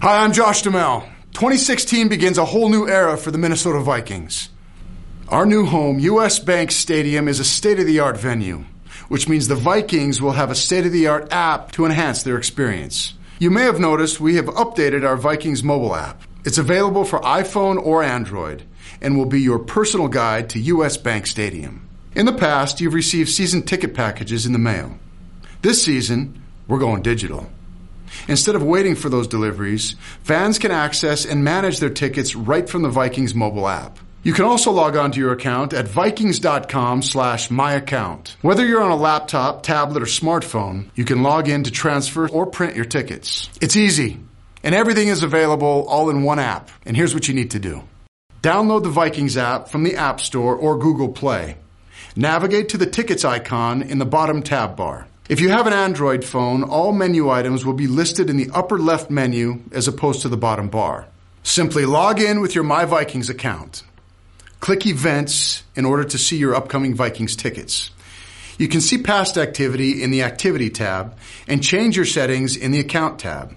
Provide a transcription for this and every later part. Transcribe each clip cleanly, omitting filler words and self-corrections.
Hi, I'm Josh Duhamel. 2016 begins a whole new era for the Minnesota Vikings. Our new home, US Bank Stadium, is a state-of-the-art venue, which means the Vikings will have a state-of-the-art app to enhance their experience. You may have noticed we have updated our Vikings mobile app. It's available for iPhone or Android and will be your personal guide to US Bank Stadium. In the past, you've received season ticket packages in the mail. This season, we're going digital. Instead of waiting for those deliveries, fans can access and manage their tickets right from the Vikings mobile app. You can also log on to your account at vikings.com/myaccount. Whether you're on a laptop, tablet, or smartphone, you can log in to transfer or print your tickets. It's easy, and everything is available all in one app. And here's what you need to do. Download the Vikings app from the App Store or Google Play. Navigate to the tickets icon in the bottom tab bar. If you have an Android phone, all menu items will be listed in the upper left menu as opposed to the bottom bar. Simply log in with your My Vikings account. Click Events in order to see your upcoming Vikings tickets. You can see past activity in the Activity tab and change your settings in the Account tab.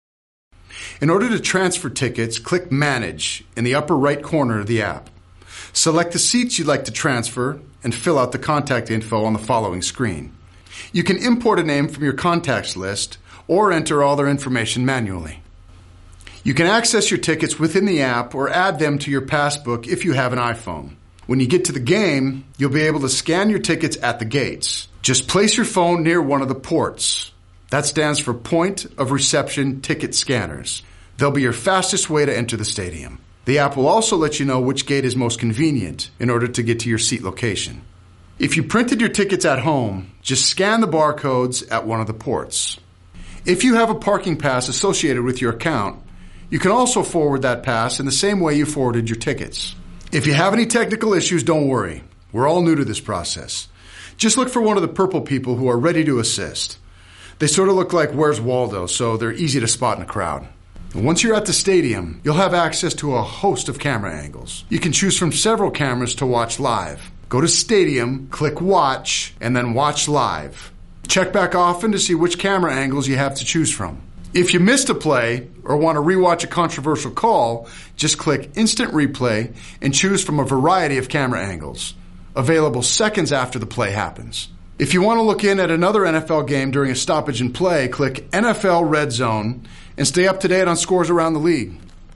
In order to transfer tickets, click Manage in the upper right corner of the app. Select the seats you'd like to transfer and fill out the contact info on the following screen. You can import a name from your contacts list or enter all their information manually. You can access your tickets within the app or add them to your passbook if you have an iPhone. When you get to the game, you'll be able to scan your tickets at the gates. Just place your phone near one of the ports. That stands for Point of Reception Ticket Scanners. They'll be your fastest way to enter the stadium. The app will also let you know which gate is most convenient in order to get to your seat location. If you printed your tickets at home, just scan the barcodes at one of the ports. If you have a parking pass associated with your account, you can also forward that pass in the same way you forwarded your tickets. If you have any technical issues, don't worry. We're all new to this process. Just look for one of the purple people who are ready to assist. They sort of look like Where's Waldo, so they're easy to spot in a crowd. Once you're at the stadium, you'll have access to a host of camera angles. You can choose from several cameras to watch live. Go to Stadium, click Watch, and then Watch Live. Check back often to see which camera angles you have to choose from. If you missed a play or want to rewatch a controversial call, just click Instant Replay and choose from a variety of camera angles, available seconds after the play happens. If you want to look in at another NFL game during a stoppage in play, click NFL Red Zone and stay up to date on scores around the league.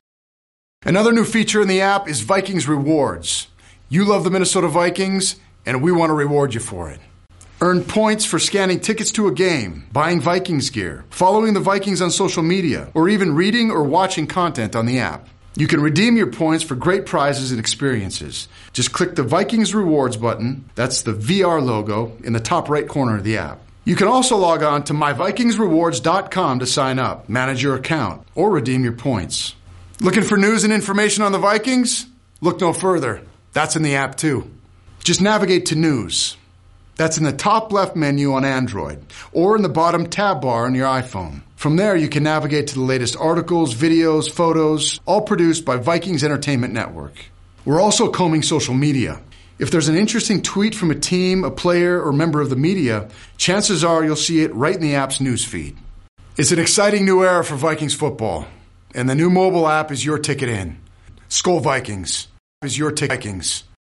Another new feature in the app is Vikings Rewards. You love the Minnesota Vikings, and we want to reward you for it. Earn points for scanning tickets to a game, buying Vikings gear, following the Vikings on social media, or even reading or watching content on the app. You can redeem your points for great prizes and experiences. Just click the Vikings Rewards button, that's the VR logo, in the top right corner of the app. You can also log on to myvikingsrewards.com to sign up, manage your account, or redeem your points. Looking for news and information on the Vikings? Look no further. That's in the app too. Just navigate to News. That's in the top left menu on Android or in the bottom tab bar on your iPhone. From there, you can navigate to the latest articles, videos, photos, all produced by Vikings Entertainment Network. We're also combing social media. If there's an interesting tweet from a team, a player, or member of the media, chances are you'll see it right in the app's newsfeed. It's an exciting new era for Vikings football, and the new mobile app is your ticket in. Skol Vikings is your Vikings.